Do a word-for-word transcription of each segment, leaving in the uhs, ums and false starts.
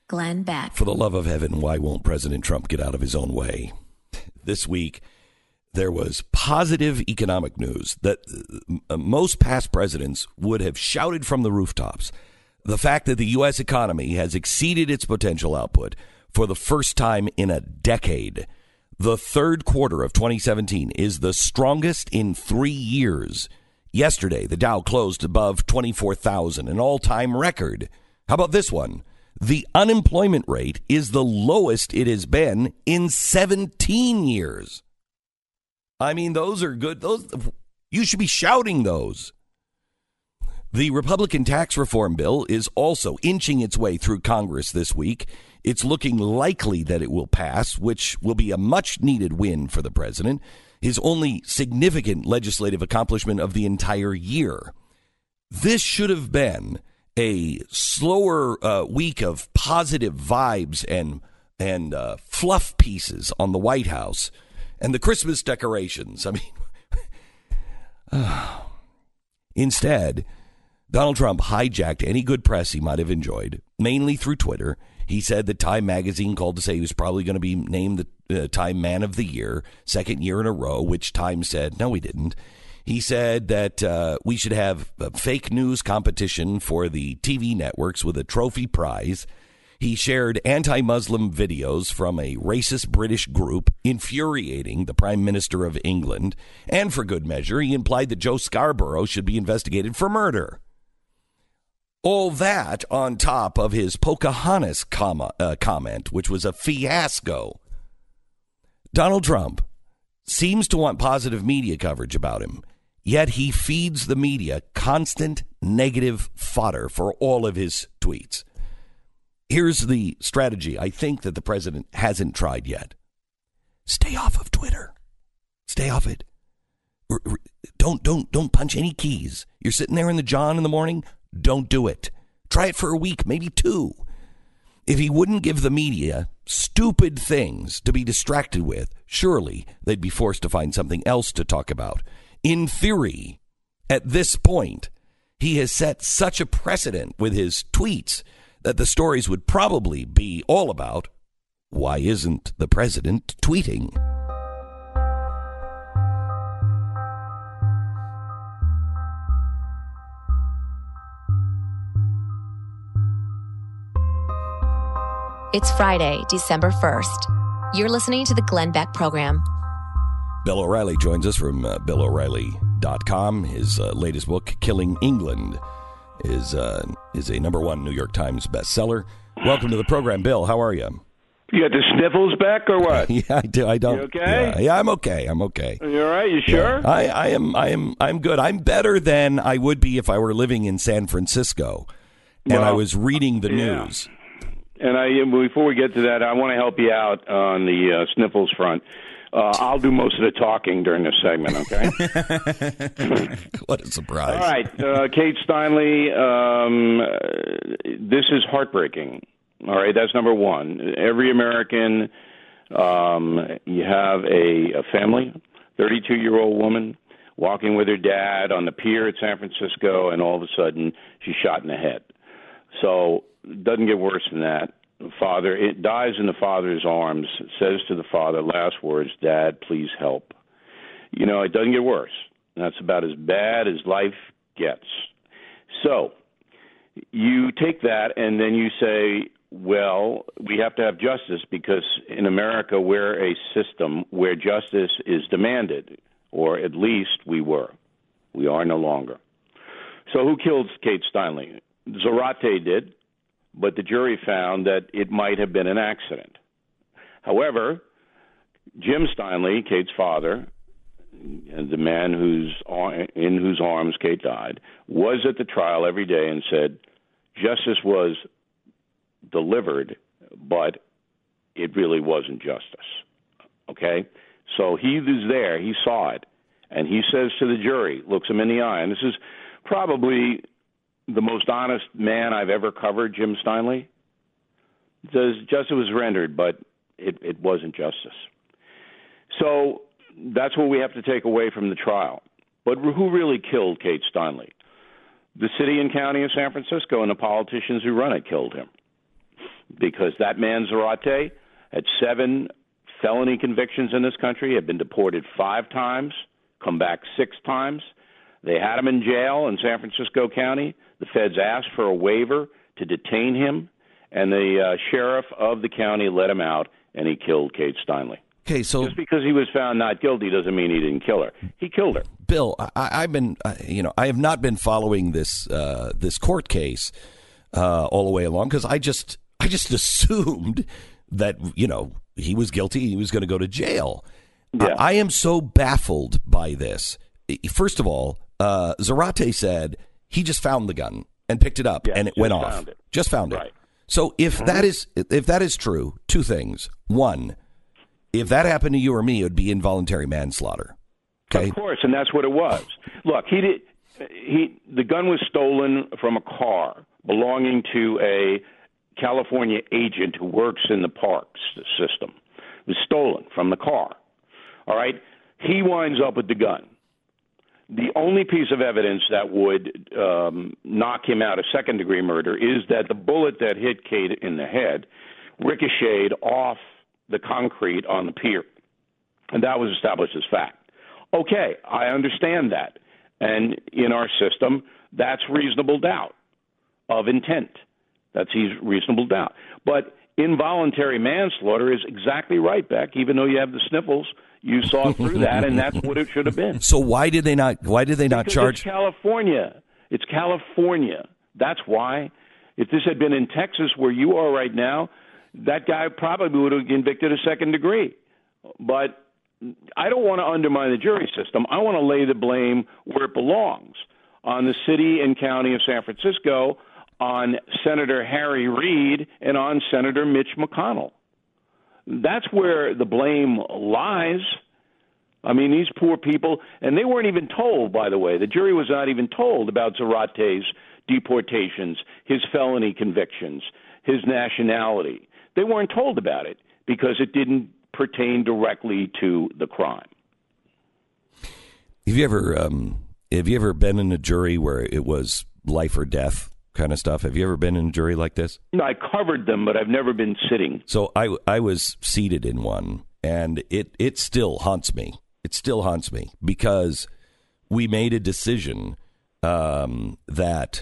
Glenn Beck. For the love of heaven, why won't President Trump get out of his own way? This week, there was positive economic news that uh, most past presidents would have shouted from the rooftops. The fact that the U S economy has exceeded its potential output for the first time in a decade. The third quarter of twenty seventeen is the strongest in three years. Yesterday, the Dow closed above twenty-four thousand, an all-time record. How about this one? The unemployment rate is the lowest it has been in seventeen years. I mean, those are good. Those you should be shouting those. The Republican tax reform bill is also inching its way through Congress this week. It's looking likely that it will pass, which will be a much-needed win for the president, his only significant legislative accomplishment of the entire year. This should have been a slower uh, week of positive vibes and and uh, fluff pieces on the White House and the Christmas decorations. I mean, uh, instead, Donald Trump hijacked any good press he might have enjoyed, mainly through Twitter. He said that Time magazine called to say he was probably going to be named the uh, Time Man of the Year, second year in a row, which Time said, no, he didn't. He said that uh, we should have a fake news competition for the T V networks with a trophy prize. He shared anti-Muslim videos from a racist British group infuriating the Prime Minister of England. And for good measure, he implied that Joe Scarborough should be investigated for murder. All that on top of his Pocahontas comma, uh, comment, which was a fiasco. Donald Trump seems to want positive media coverage about him, yet he feeds the media constant negative fodder for all of his tweets. Here's the strategy I think that the president hasn't tried yet. Stay off of Twitter. Stay off it. R- r- don't, don't, don't punch any keys. You're sitting there in the John in the morning. Don't do it. Try it for a week, maybe two. If he wouldn't give the media stupid things to be distracted with, surely they'd be forced to find something else to talk about. In theory, at this point, he has set such a precedent with his tweets that the stories would probably be all about, why isn't the president tweeting? It's Friday, December first. You're listening to the Glenn Beck Program. Bill O'Reilly joins us from uh, Bill O'Reilly dot com. His uh, latest book, Killing England, is uh, is a number one New York Times bestseller. Welcome to the program, Bill. How are you? You got the sniffles back or what? Yeah, I do. I don't. You okay? Yeah, yeah, I'm okay. I'm okay. You all right? You sure? Yeah, I, I am. I am. I'm good. I'm better than I would be if I were living in San Francisco and well, I was reading the yeah. news. And I, before we get to that, I want to help you out on the uh, sniffles front. Uh, I'll do most of the talking during this segment, okay? What a surprise. All right, uh, Kate Steinle, um, this is heartbreaking. All right, that's number one. Every American, um, you have a, a family, thirty-two-year-old woman, walking with her dad on the pier at San Francisco, and all of a sudden she's shot in the head. So it doesn't get worse than that. The father, it dies in the father's arms, says to the father, last words, Dad, please help. You know, it doesn't get worse. That's about as bad as life gets. So you take that and then you say, well, we have to have justice because in America we're a system where justice is demanded, or at least we were. We are no longer. So who killed Kate Steinle? Zarate did, but the jury found that it might have been an accident. However, Jim Steinle, Kate's father, and the man whose in whose arms Kate died, was at the trial every day and said justice was delivered, but it really wasn't justice. Okay? So he was there. He saw it. And he says to the jury, looks him in the eye, and this is probably the most honest man I've ever covered, Jim Steinle. Says justice was rendered, but it, it wasn't justice. So that's what we have to take away from the trial. But who really killed Kate Steinle? The city and county of San Francisco and the politicians who run it killed him. because that man Zarate had seven felony convictions in this country, had been deported five times, come back six times. They had him in jail in San Francisco County. The feds asked for a waiver to detain him, and the uh, sheriff of the county let him out, and he killed Kate Steinle. Okay, so just because he was found not guilty doesn't mean he didn't kill her. He killed her. Bill, I, I've been, uh, you know, I have not been following this uh, this court case uh, all the way along because I just, I just assumed that, you know, he was guilty. He was going to go to jail. Yeah. I, I am so baffled by this. First of all, uh, Zarate said he just found the gun and picked it up, yeah, and it went off. It. Just found it. Right. So if mm-hmm. that is if that is true, two things. One, if that happened to you or me, it would be involuntary manslaughter. Okay? Of course, and that's what it was. Look, he did. He the gun was stolen from a car belonging to a California agent who works in the parks system. It was stolen from the car. All right. He winds up with the gun. The only piece of evidence that would um, knock him out of second-degree murder is that the bullet that hit Kate in the head ricocheted off the concrete on the pier, and that was established as fact. Okay, I understand that, and in our system, that's reasonable doubt of intent. That's reasonable doubt. But involuntary manslaughter is exactly right, Beck, even though you have the sniffles. You saw through that, and that's what it should have been. So why did they not? Why did they not because charge? It's California. It's California. That's why. If this had been in Texas, where you are right now, that guy probably would have been convicted of second degree. But I don't want to undermine the jury system. I want to lay the blame where it belongs, on the city and county of San Francisco, on Senator Harry Reid, and on Senator Mitch McConnell. That's where the blame lies. I mean, these poor people, and they weren't even told, by the way. The jury was not even told about Zarate's deportations, his felony convictions, his nationality. They weren't told about it because it didn't pertain directly to the crime. Have you ever, um, have you ever been in a jury where it was life or death kind of stuff? Have you ever been in a jury like this? No, I covered them, but I've never been sitting. So I, I was seated in one, and it, it still haunts me. It still haunts me because we made a decision um, that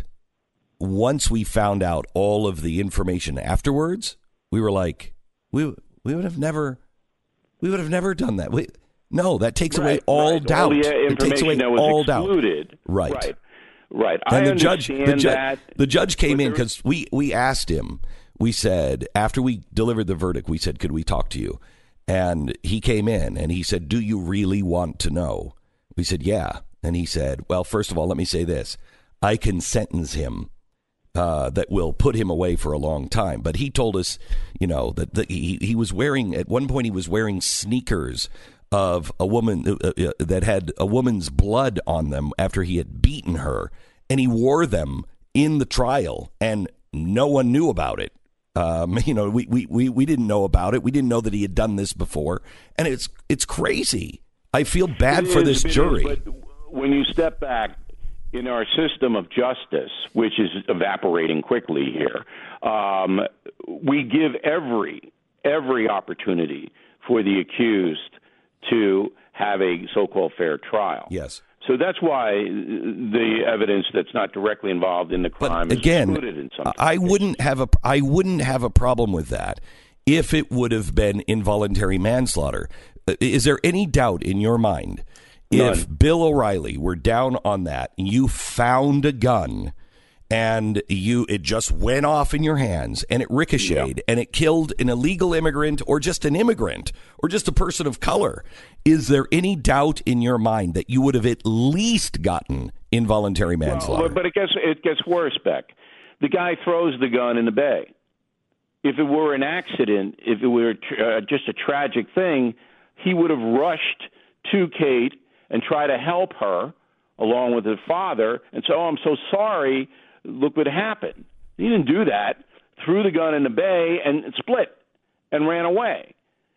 once we found out all of the information afterwards, we were like, we we would have never, we would have never done that. We, no, that takes right, away all right. doubt. All the uh, it takes away that was all excluded. doubt. Right. Right. Right. And I the judge, understand the, ju- that. the judge came in there... because we, we asked him, we said, after we delivered the verdict, we said, could we talk to you? And he came in and he said, do you really want to know? We said, yeah. And he said, well, first of all, let me say this. I can sentence him uh, that will put him away for a long time. But he told us, you know, that the, he, he was wearing, at one point he was wearing sneakers of a woman uh, uh, that had a woman's blood on them after he had beaten her, and he wore them in the trial, and no one knew about it. Um, you know, we, we, we, we didn't know about it. We didn't know that he had done this before, and it's it's crazy. I feel bad it for is, this jury. Is, but when you step back in our system of justice, which is evaporating quickly here, um, we give every every opportunity for the accused to have a so-called fair trial. Yes. So that's why the evidence that's not directly involved in the crime but again, is excluded in some I cases. wouldn't have a I wouldn't have a problem with that if it would have been involuntary manslaughter. Is there any doubt in your mind None. if Bill O'Reilly were down on that, you found a gun and you it just went off in your hands and it ricocheted, yeah, and it killed an illegal immigrant or just an immigrant or just a person of color? Is there any doubt in your mind that you would have at least gotten involuntary manslaughter? Well, but it gets it gets worse, Beck. The guy throws the gun in the bay. If it were an accident, if it were uh, just a tragic thing, he would have rushed to Kate and try to help her along with his father and say, "Oh, I'm so sorry. Look what happened." He didn't do that. Threw the gun in the bay and split and ran away.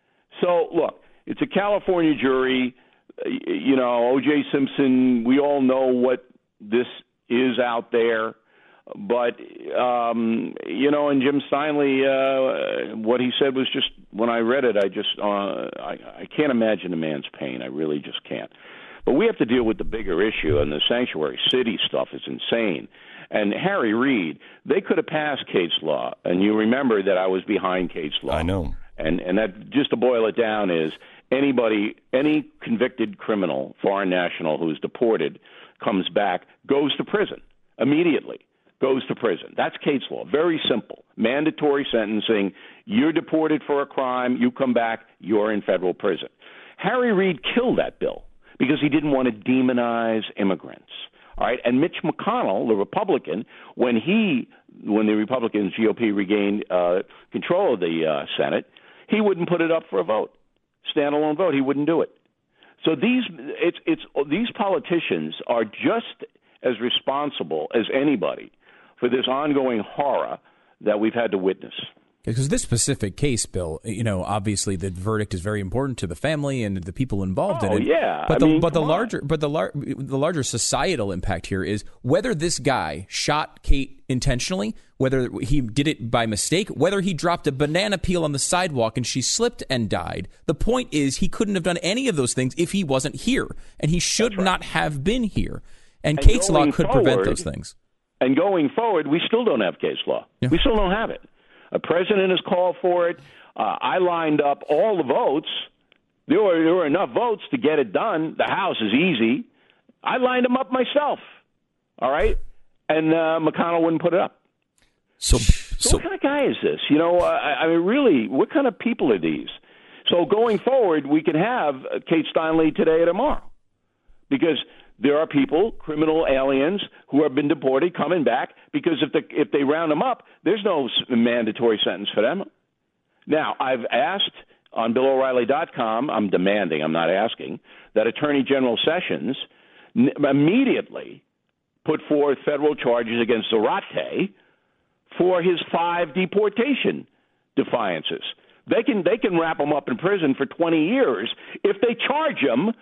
So, look, it's a California jury. You know, O J Simpson, we all know what this is out there. But, um, you know, and Jim Steinle, uh, what he said was just, when I read it, I just, uh, I, I can't imagine the man's pain. I really just can't. But we have to deal with the bigger issue, and the sanctuary city stuff is insane. And Harry Reid, they could have passed Kate's law, and you remember that I was behind Kate's law. I know. And and that, just to boil it down, is anybody, any convicted criminal, foreign national who's deported, comes back, goes to prison immediately. Goes to prison. That's Kate's law. Very simple. Mandatory sentencing. You're deported for a crime. You come back. You're in federal prison. Harry Reid killed that bill because he didn't want to demonize immigrants. All right. And Mitch McConnell, the Republican, when he, when the Republicans, G O P, regained uh, control of the uh, Senate, he wouldn't put it up for a vote, standalone vote. He wouldn't do it. So these, it's, it's these politicians are just as responsible as anybody for this ongoing horror that we've had to witness. Because this specific case, Bill, you know, obviously the verdict is very important to the family and the people involved oh, in it. yeah. But I the mean, but the on. larger but the lar- the larger societal impact here is whether this guy shot Kate intentionally, whether he did it by mistake, whether he dropped a banana peel on the sidewalk and she slipped and died. The point is he couldn't have done any of those things if he wasn't here, and he should right. not have been here. And, And Kate's law could forward, prevent those things. And going forward, we still don't have case law. Yeah. We still don't have it. A president has called for it. Uh, I lined up all the votes. There were, there were enough votes to get it done. The House is easy. I lined them up myself. All right? And uh, McConnell wouldn't put it up. So, So, so what kind of guy is this? You know, I, I mean, really, what kind of people are these? So going forward, we can have Kate Steinle today or tomorrow, because there are people, criminal aliens, who have been deported coming back because if, the, if they round them up, there's no mandatory sentence for them. Now, I've asked on Bill O'Reilly dot com, I'm demanding, I'm not asking, that Attorney General Sessions n- immediately put forth federal charges against Zarate for his five deportation defiances. They can they can wrap him up in prison for twenty years if they charge him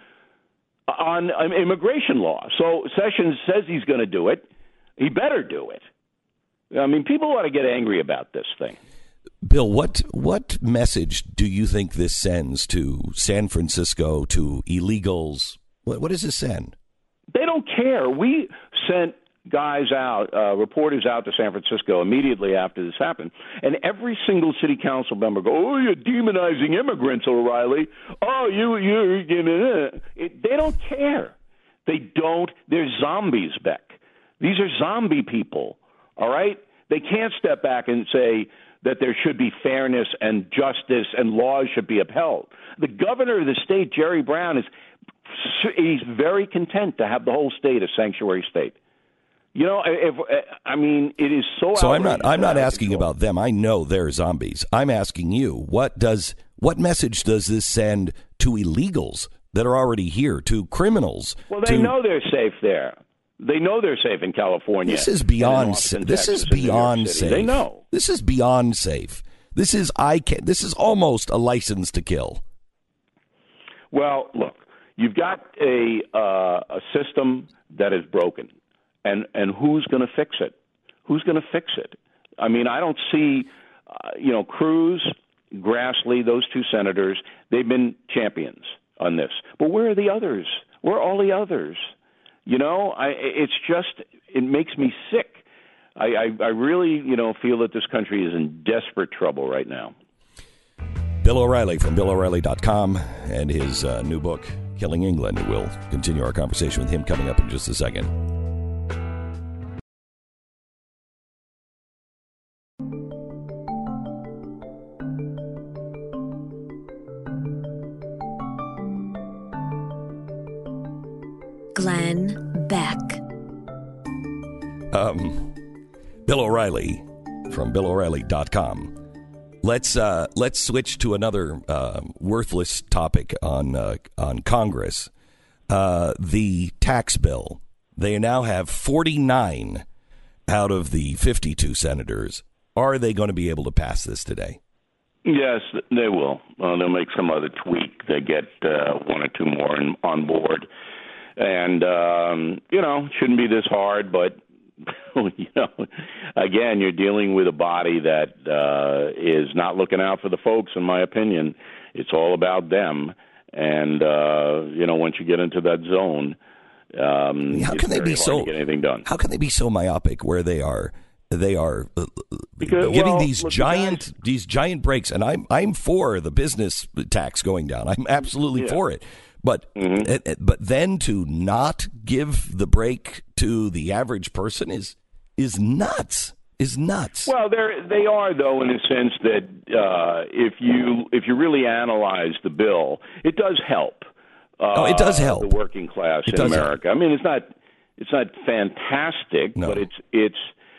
on, on immigration law. So Sessions says he's going to do it. He better do it. I mean, people ought to get angry about this thing. Bill, what what message do you think this sends to San Francisco, to illegals? What, what does this send? They don't care. We sent guys out, uh, reporters out to San Francisco immediately after this happened, and every single city council member go, "Oh, you're demonizing immigrants, O'Reilly. Oh, you, you, you know." It, they don't care. They don't. They're zombies, Beck. These are zombie people. All right. They can't step back and say that there should be fairness and justice and laws should be upheld. The governor of the state, Jerry Brown, is he's very content to have the whole state a sanctuary state. You know, if, I mean, it is so. So I'm not. I'm not asking control. about them. I know they're zombies. I'm asking you. What does what message does this send to illegals that are already here, to criminals? Well, they to, know they're safe there. They know they're safe in California. This is beyond. Sa- this Texas, is beyond safe. They know. This is beyond safe. This is I can. This is almost a license to kill. Well, look, you've got a uh, a system that is broken, and and who's going to fix it? Who's going to fix it? I mean, I don't see, uh, you know, Cruz, Grassley, those two senators. They've been champions on this, but where are the others? Where are all the others? You know, I, it's just, it makes me sick. I, I, I really, you know, feel that this country is in desperate trouble right now. Bill O'Reilly from Bill O'Reilly dot com and his uh, new book, Killing England. We'll continue our conversation with him coming up in just a second. Glenn Beck. Um, Bill O'Reilly from Bill O'Reilly dot com. Let's uh, let's switch to another uh, worthless topic on uh, on Congress. Uh, the tax bill. They now have forty-nine out of the fifty-two senators. Are they going to be able to pass this today? Yes, they will. Uh, they'll make some other tweak. They get uh, one or two more in, on board. And, um, you know, shouldn't be this hard, but you know, again, you're dealing with a body that uh, is not looking out for the folks, in my opinion. It's all about them. And, uh, you know, once you get into that zone, um, how it's can they very be hard so, to get anything done. How can they be so myopic where they are they are uh, because, giving well, these look, giant the guys, these giant breaks? And I'm I'm for the business tax going down. I'm absolutely yeah. for it. But mm-hmm. uh, but then to not give the break to the average person is is nuts. Is nuts. Well, they they are though, in the sense that uh, if you if you really analyze the bill, it does help. Uh, oh, it does help the working class it in does America. Help. I mean, it's not it's not fantastic, no. but it's it's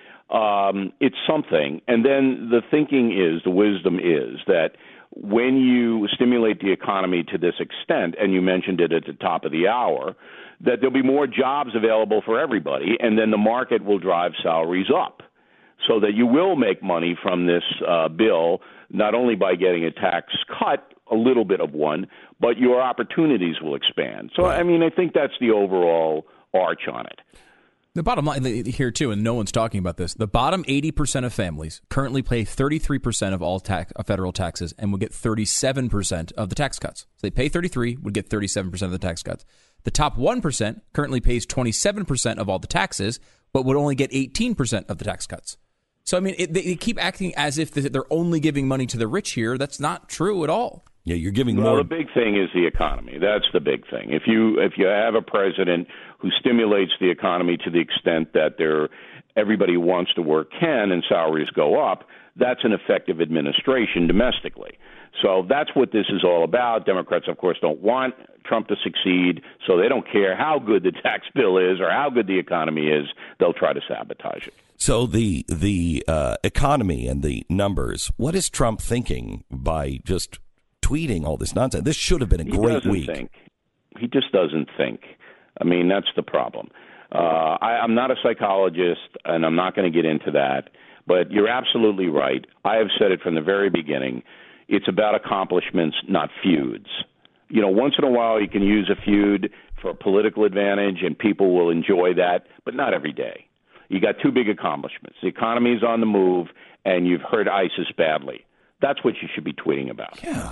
um, it's something. And then the thinking is, the wisdom is that when you stimulate the economy to this extent, and you mentioned it at the top of the hour, that there'll be more jobs available for everybody, and then the market will drive salaries up. So that you will make money from this uh, bill, not only by getting a tax cut, a little bit of one, but your opportunities will expand. So, right. I mean, I think that's the overall arch on it. The bottom line here, too, and no one's talking about this, the bottom eighty percent of families currently pay thirty-three percent of all tax, uh, federal taxes and would get thirty-seven percent of the tax cuts. So they pay thirty-three, would get thirty-seven percent of the tax cuts. The top one percent currently pays twenty-seven percent of all the taxes, but would only get eighteen percent of the tax cuts. So, I mean, it, they keep acting as if they're only giving money to the rich here. That's not true at all. Yeah, you're giving well, more. The big thing is the economy. That's the big thing. If you if you have a president who stimulates the economy to the extent that there everybody who wants to work can and salaries go up, that's an effective administration domestically. So that's what this is all about. Democrats, of course, don't want Trump to succeed, so they don't care how good the tax bill is or how good the economy is. They'll try to sabotage it. So the the uh, economy and the numbers, what is Trump thinking by just tweeting all this nonsense? This should have been a he great doesn't week. Think. He just doesn't think. I mean, that's the problem. Uh, I, I'm not a psychologist, and I'm not going to get into that, but you're absolutely right. I have said it from the very beginning. It's about accomplishments, not feuds. You know, once in a while you can use a feud for political advantage, and people will enjoy that, but not every day. You got two big accomplishments. The economy is on the move, and you've hurt ISIS badly. That's what you should be tweeting about. Yeah.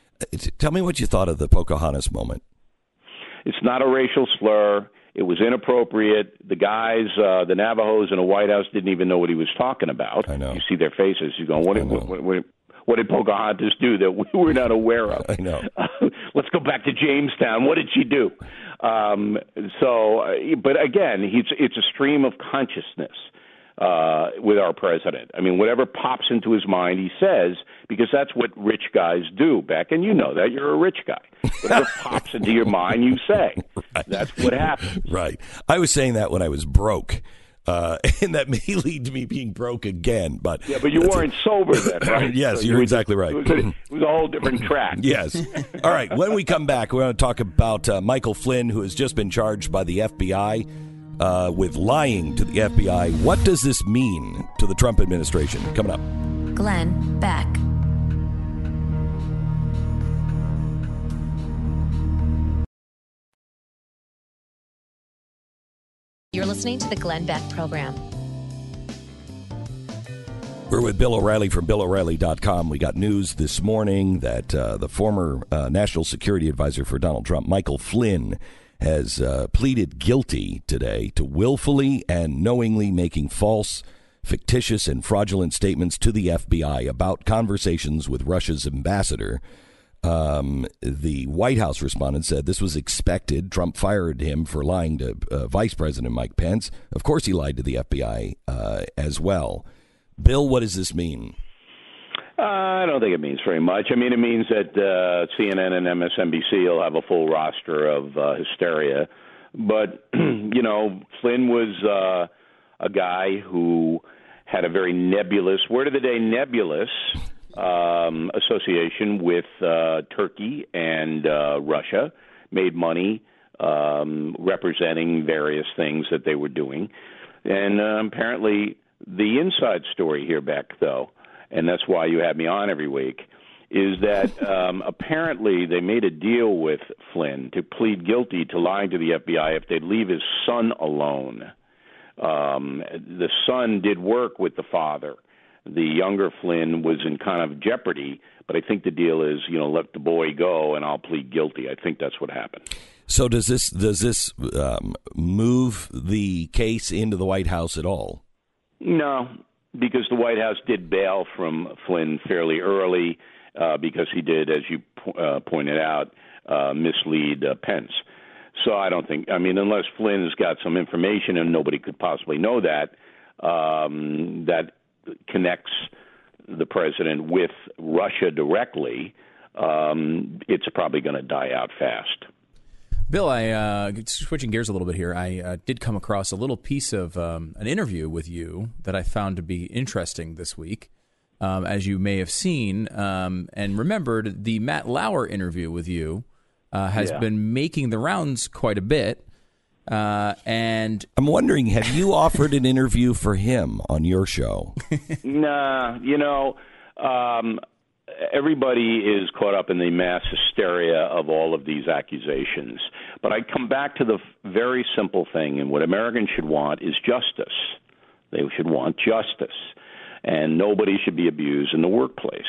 Tell me what you thought of the Pocahontas moment. It's not a racial slur. It was inappropriate. The guys, uh, the Navajos in the White House didn't even know what he was talking about. I know. You see their faces. You're going, what did, what, what, what, what did Pocahontas do that we were not aware of? I know. Uh, let's go back to Jamestown. What did she do? Um, so, uh, but again, it's, it's a stream of consciousness uh, with our president. I mean, whatever pops into his mind, he says, because that's what rich guys do, Beck, and you know that. You're a rich guy. Whatever pops into your mind, you say. Right. That's what happens. Right. I was saying that when I was broke. Uh, and that may lead to me being broke again. But yeah, but you weren't a, sober then, right? Yes, so you're you exactly right. It was, a, it was a whole different track. Yes. All right. When we come back, we're going to talk about uh, Michael Flynn, who has just been charged by the F B I uh, with lying to the F B I. What does this mean to the Trump administration? Coming up. Glenn Beck. You're listening to the Glenn Beck Program. We're with Bill O'Reilly from Bill O'Reilly dot com. We got news this morning that uh, the former uh, National Security Advisor for Donald Trump, Michael Flynn, has uh, pleaded guilty today to willfully and knowingly making false, fictitious, and fraudulent statements to the F B I about conversations with Russia's ambassador. Um, the White House respondent said this was expected. Trump fired him for lying to uh, Vice President Mike Pence. Of course, he lied to the F B I uh, as well. Bill, what does this mean? Uh, I don't think it means very much. I mean, it means that uh, C N N and M S N B C will have a full roster of uh, hysteria. But, you know, Flynn was uh, a guy who had a very nebulous, word of the day, nebulous um, association with uh, Turkey and uh, Russia, made money um, representing various things that they were doing. And uh, apparently the inside story here, Beck, though, and that's why you have me on every week, is that um, apparently they made a deal with Flynn to plead guilty to lying to the F B I if they'd leave his son alone. Um, the son did work with the father. The younger Flynn was in kind of jeopardy, but I think the deal is, you know, let the boy go and I'll plead guilty. I think that's what happened. So does this does this um, move the case into the White House at all? No, because the White House did bail from Flynn fairly early uh, because he did, as you po- uh, pointed out, uh, mislead uh, Pence. So I don't think, I mean, unless Flynn's got some information and nobody could possibly know that, um, that connects the president with Russia directly, um, it's probably going to die out fast. Bill, I uh, switching gears a little bit here. I uh, did come across a little piece of um, an interview with you that I found to be interesting this week. Um, as you may have seen um, and remembered, the Matt Lauer interview with you uh, has yeah. been making the rounds quite a bit. Uh, and I'm wondering, have you offered an interview for him on your show? Nah, you know, um, everybody is caught up in the mass hysteria of all of these accusations. But I come back to the very simple thing, and what Americans should want is justice. They should want justice, and nobody should be abused in the workplace.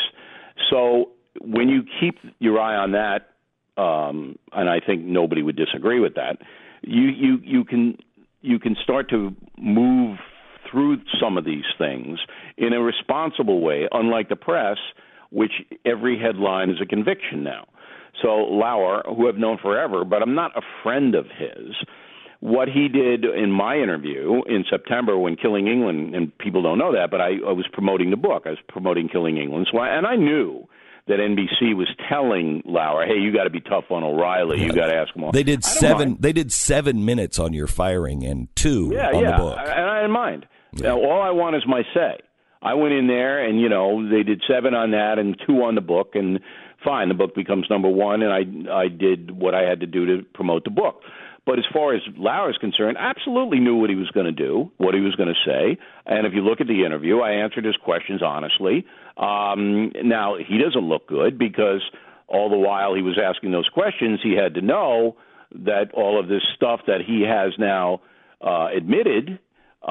So when you keep your eye on that, um, and I think nobody would disagree with that, you, you, you can you can start to move through some of these things in a responsible way, unlike the press, which every headline is a conviction now. So Lauer, who I've known forever, but I'm not a friend of his, what he did in my interview in September when Killing England, and people don't know that, but I, I was promoting the book. I was promoting Killing England. So I, and I knew that N B C was telling Lauer, hey, you got to be tough on O'Reilly. You got to ask him all. They did seven. Mind. They did seven minutes on your firing and two yeah, on yeah. the book. And I didn't mind. Yeah. Now, all I want is my say. I went in there, and, you know, they did seven on that and two on the book, and fine, the book becomes number one, and I I did what I had to do to promote the book. But as far as Lauer is concerned, I absolutely knew what he was going to do, what he was going to say. And if you look at the interview, I answered his questions honestly. Um, now, he doesn't look good because all the while he was asking those questions, he had to know that all of this stuff that he has now uh, admitted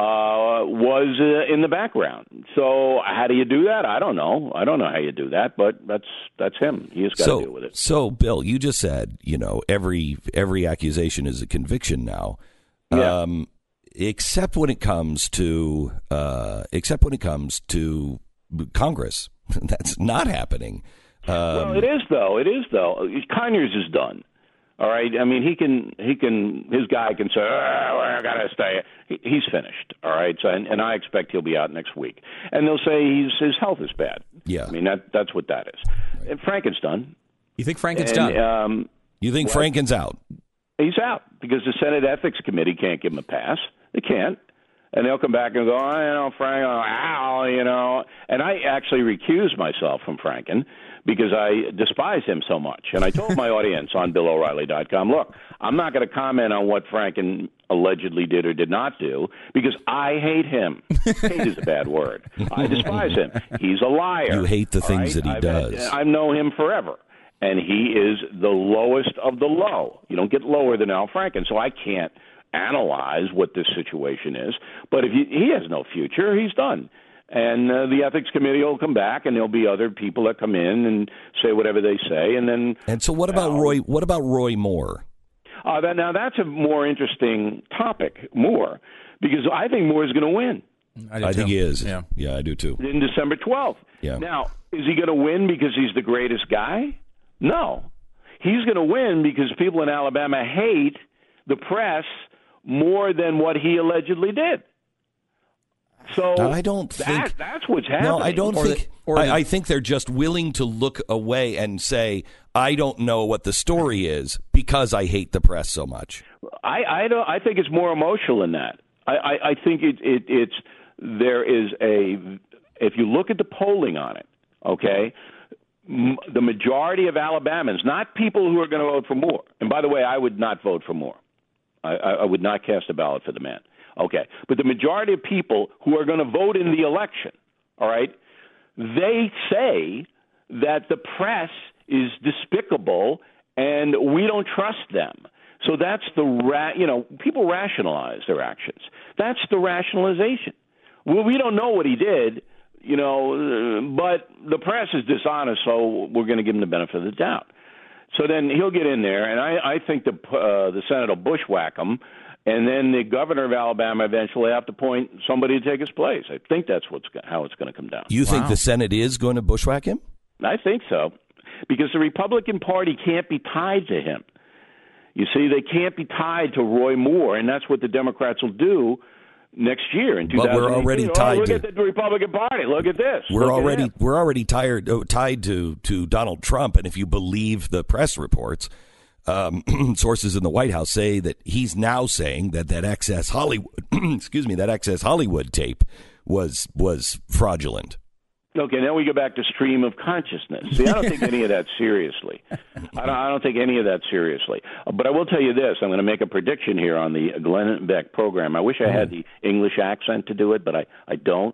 uh, was uh, in the background. So how do you do that? I don't know. I don't know how you do that, but that's that's him. He has got so, to deal with it. So, Bill, you just said, you know, every every accusation is a conviction now, yeah. um, except when it comes to uh, except when it comes to Congress. That's not happening. Um, well, it is though. It is though. Conyers is done. All right. I mean, he can, he can, his guy can say, oh, I got to stay. He, he's finished. All right. So, and, and I expect he'll be out next week. And they'll say he's, his health is bad. Yeah. I mean, that that's what that is. Right. And Franken's done. You think Franken's and, done? Um, you think well, Franken's out? He's out because the Senate Ethics Committee can't give him a pass. They can't. And they'll come back and go, oh, you know, Frank, oh, ow, you know. And I actually recused myself from Franken because I despise him so much. And I told my audience on Bill O'Reilly dot com, look, I'm not going to comment on what Franken allegedly did or did not do because I hate him. Hate is a bad word. I despise him. He's a liar. You hate the things right? that he I've, does. I've known him forever. And he is the lowest of the low. You don't get lower than Al Franken, so I can't analyze what this situation is. But if he, he has no future, he's done. And uh, the ethics committee will come back, and there'll be other people that come in and say whatever they say, and then. And so, what about uh, Roy? What about Roy Moore? Uh, that, now that's a more interesting topic, Moore, because I think Moore is going to win. I, I think he is. Yeah, yeah, I do too. In December twelfth. Yeah. Now, is he going to win because he's the greatest guy? No, he's going to win because people in Alabama hate the press more than what he allegedly did. So now, I don't think that, that's what's happening. No, I don't or think. The, or I, the, I think they're just willing to look away and say, "I don't know what the story is because I hate the press so much." I, I don't. I think it's more emotional than that. I, I, I think it, it, it's there is a. If you look at the polling on it, okay, m- the majority of Alabamans, not people who are going to vote for Moore. And by the way, I would not vote for Moore. I, I would not cast a ballot for the man. Okay. But the majority of people who are going to vote in the election, all right, they say that the press is despicable and we don't trust them. So that's the ra- you know people rationalize their actions. That's the rationalization. Well, we don't know what he did, you know, but the press is dishonest, so we're going to give him the benefit of the doubt. So then he'll get in there, and I, I think the uh, the Senate will bushwhack him, and then the governor of Alabama eventually will have to appoint somebody to take his place. I think that's what's how it's going to come down. You Wow. think the Senate is going to bushwhack him? I think so, because the Republican Party can't be tied to him. You see, they can't be tied to Roy Moore, and that's what the Democrats will do next year in two thousand eighteen. But we're already oh, tied look to at the Republican Party. Look at this. We're Look at already him. we're already tired uh, tied to to Donald Trump, and if you believe the press reports, um, sources in the White House say that he's now saying that that Access Hollywood, excuse me, that Access Hollywood tape was was fraudulent. Okay, now we go back to stream of consciousness. See, I don't take any of that seriously. I don't, I don't take any of that seriously. But I will tell you this. I'm going to make a prediction here on the Glenn Beck program. I wish I had the English accent to do it, but I, I don't.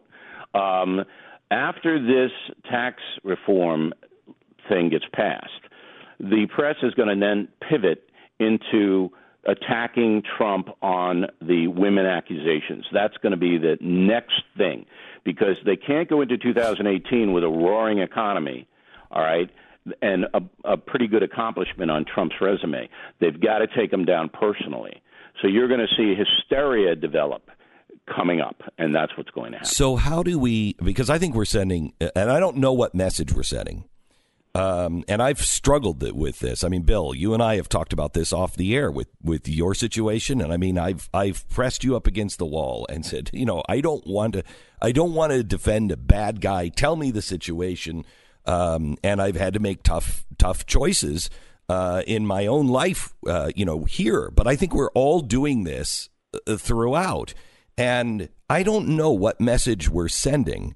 Um, after this tax reform thing gets passed, the press is going to then pivot into attacking Trump on the women accusations. That's going to be the next thing, because they can't go into two thousand eighteen with a roaring economy, all right, and a, a pretty good accomplishment on Trump's resume. They've got to take him down personally. So you're going to see hysteria develop coming up, and that's what's going to happen. So how do we, because I think we're sending, and I don't know what message we're sending, Um, and I've struggled with this. I mean, Bill, you and I have talked about this off the air with, with your situation. And I mean, I've I've pressed you up against the wall and said, you know, I don't want to I don't want to defend a bad guy. Tell me the situation. Um, and I've had to make tough tough choices uh, in my own life, uh, you know, here. But I think we're all doing this uh, throughout. And I don't know what message we're sending.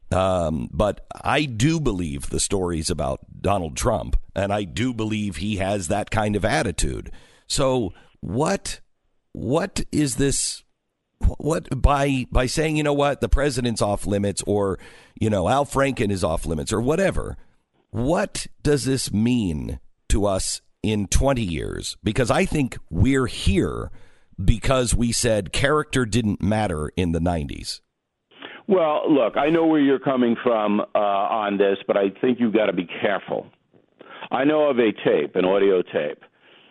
Um, but I do believe the stories about Donald Trump, and I do believe he has that kind of attitude. So what what is this? What by by saying, you know what, the president's off limits, or, you know, Al Franken is off limits, or whatever? What does this mean to us in twenty years? Because I think we're here because we said character didn't matter in the nineties. Well, look, I know where you're coming from uh, on this, but I think you've got to be careful. I know of a tape, an audio tape,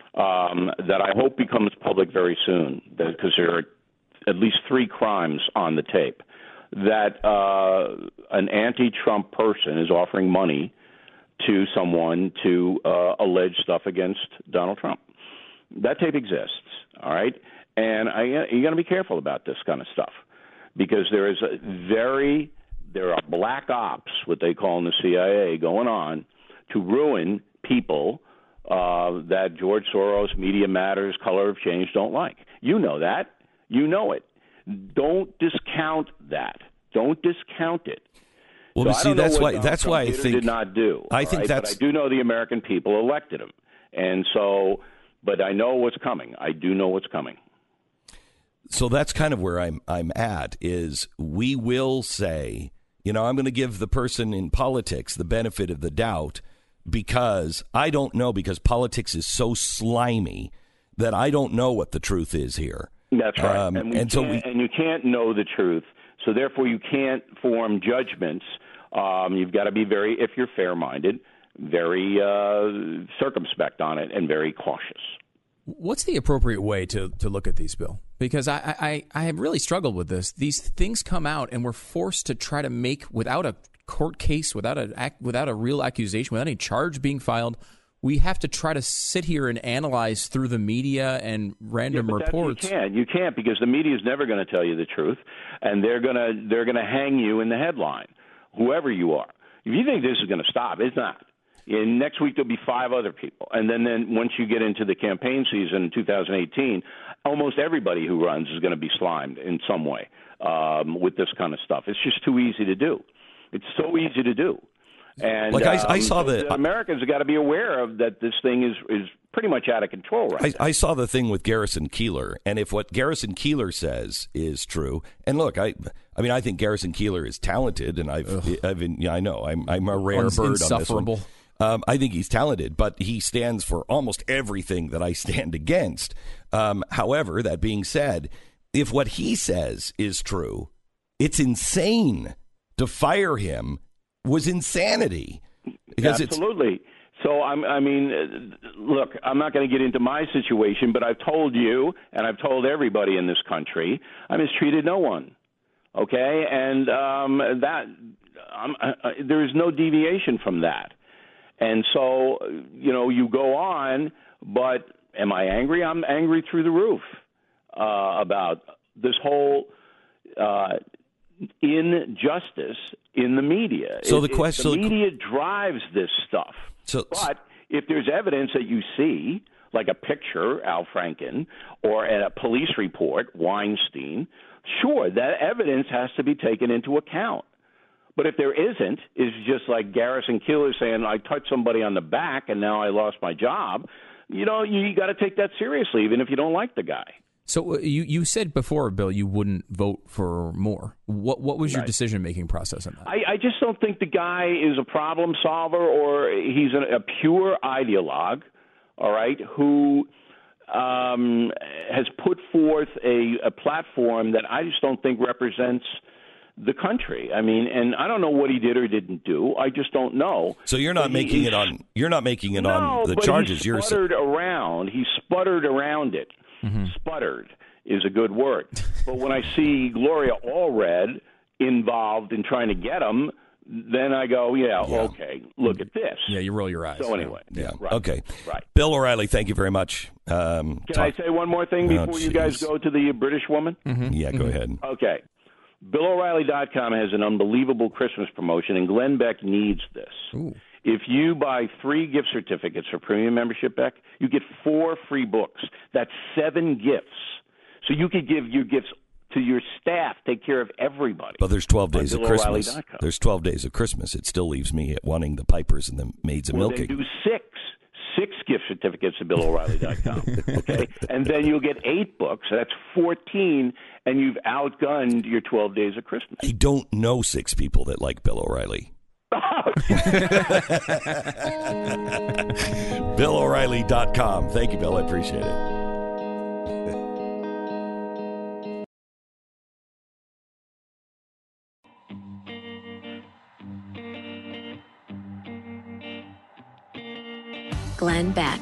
um, that I hope becomes public very soon, because there are at least three crimes on the tape, that uh, an anti-Trump person is offering money to someone to uh, allege stuff against Donald Trump. That tape exists, all right? And I, you got to be careful about this kind of stuff, because there is a very, there are black ops, what they call in the C I A, going on to ruin people uh, that George Soros, Media Matters, Color of Change don't like. You know that. You know it. Don't discount that. Don't discount it. Well, so see, I don't that's know what why. That's why I did or think did not do. I think right? that's. But I do know the American people elected him, and so. But I know what's coming. I do know what's coming. So that's kind of where I'm I'm at, is we will say, you know, I'm going to give the person in politics the benefit of the doubt, because I don't know, because politics is so slimy that I don't know what the truth is here. That's right. Um, and we and so can't- we, and you can't know the truth. So therefore you can't form judgments. Um, you've got to be very, if you're fair-minded, very uh, circumspect on it and very cautious. What's the appropriate way to, to look at these, Bill? Because I, I, I have really struggled with this. These things come out, and we're forced to try to make, without a court case, without a without a real accusation, without any charge being filed, we have to try to sit here and analyze through the media and random yeah, but reports. That you can't. You can't, because the media is never going to tell you the truth, and they're going to they're going to hang you in the headline, whoever you are. If you think this is going to stop, it's not. And next week there'll be five other people, and then, then once you get into the campaign season in two thousand eighteen, almost everybody who runs is going to be slimed in some way um, with this kind of stuff. It's just too easy to do. It's so easy to do. And like I, um, I saw the, the Americans have got to be aware of that. This thing is is pretty much out of control right I, I saw the thing with Garrison Keillor, and if what Garrison Keillor says is true, and look, I, I mean, I think Garrison Keillor is talented, and I've, I've, yeah, I know, I'm, I'm a rare One's bird on this one. insufferable. Um, I think he's talented, but he stands for almost everything that I stand against. Um, however, that being said, if what he says is true, it's insane to fire him. Was insanity. Because Absolutely. It's, so, I'm, I mean, look, I'm not going to get into my situation, but I've told you and I've told everybody in this country, I mistreated no one. Okay? And um, that um, uh, there is no deviation from that. And so, you know, you go on, but am I angry? I'm angry through the roof uh, about this whole uh, injustice in the media. So it, the question, it, the media drives this stuff. So, but if there's evidence that you see, like a picture, Al Franken, or a police report, Weinstein, sure, that evidence has to be taken into account. But if there isn't, it's just like Garrison Keillor saying, I touched somebody on the back and now I lost my job. You know, you, you got to take that seriously, even if you don't like the guy. So uh, you, you said before, Bill, you wouldn't vote for Moore. What what was your Right. decision-making process on that? I, I just don't think the guy is a problem solver or he's a, a pure ideologue, all right, who um, has put forth a, a platform that I just don't think represents the country. I mean, and I don't know what he did or didn't do. I just don't know. So you're not But making he, it on. You're not making it no, on the but charges. he You're sputtered around. He sputtered around it. Mm-hmm. Sputtered is a good word. But when I see Gloria Allred involved in trying to get him, then I go, yeah, Yeah. okay, look at this. Yeah, you roll your eyes. So anyway, Yeah. right, Okay. right. Bill O'Reilly, thank you very much. Um, Can talk- I say one more thing Oh, before you guys geez. go to the British woman? Mm-hmm. Yeah, go ahead. Okay. Bill O'Reilly dot com has an unbelievable Christmas promotion, and Glenn Beck needs this. Ooh. If you buy three gift certificates for premium membership, Beck, you get four free books. That's seven gifts. So you could give your gifts to your staff, take care of everybody. But there's twelve on days of Bill O'Reilly Christmas. dot com. There's twelve days of Christmas. It still leaves me at wanting the pipers and the maids of Well, milking. then do six. Six gift certificates at Bill O'Reilly dot com. Okay? And then you'll get eight books. That's fourteen, and you've outgunned your twelve days of Christmas. I don't know six people that like Bill O'Reilly. Bill O'Reilly dot com. Thank you, Bill. I appreciate it. Glenn Beck.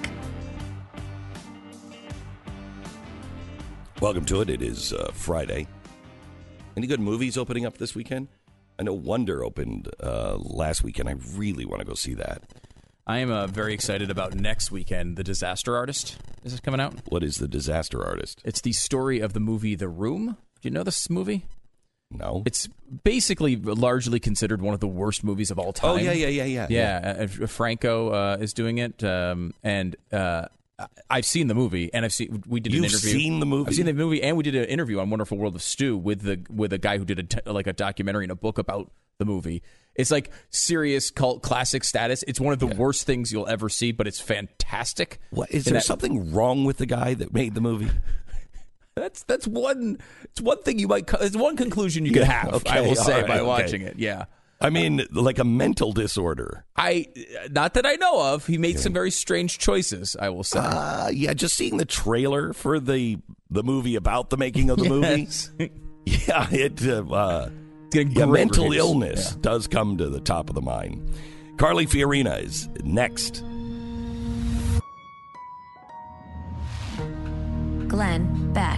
Welcome to it. It is uh, Friday. Any good movies opening up this weekend? I know Wonder opened uh, last weekend. I really want to go see that. I am uh, very excited about next weekend. The Disaster Artist is coming out. What is The Disaster Artist? It's the story of the movie The Room. Do you know this movie? No. It's basically largely considered one of the worst movies of all time. Oh, yeah, yeah, yeah, yeah. Yeah, uh, Franco uh, is doing it, um, and uh, I've seen the movie, and I've seen we did You've an interview. seen the movie? I've seen the movie, and we did an interview on Wonderful World of Stu with the with a guy who did a t- like a documentary and a book about the movie. It's like serious cult classic status. It's one of the Yeah. worst things you'll ever see, but it's fantastic. What, is And there that- something wrong with the guy that made the movie? That's that's one. It's one thing you might. co- It's one conclusion you could Yeah, have. okay, I will all say right, by okay. watching it. Yeah. I mean, like a mental disorder. I not that I know of. He made some very strange choices. I will say. Uh, yeah, just seeing the trailer for the the movie about the making of the Yes. movie. Yeah, it uh, uh, It's getting yeah, great mental reviews. illness does come to the top of the mind. Carly Fiorina is next. Glenn Beck.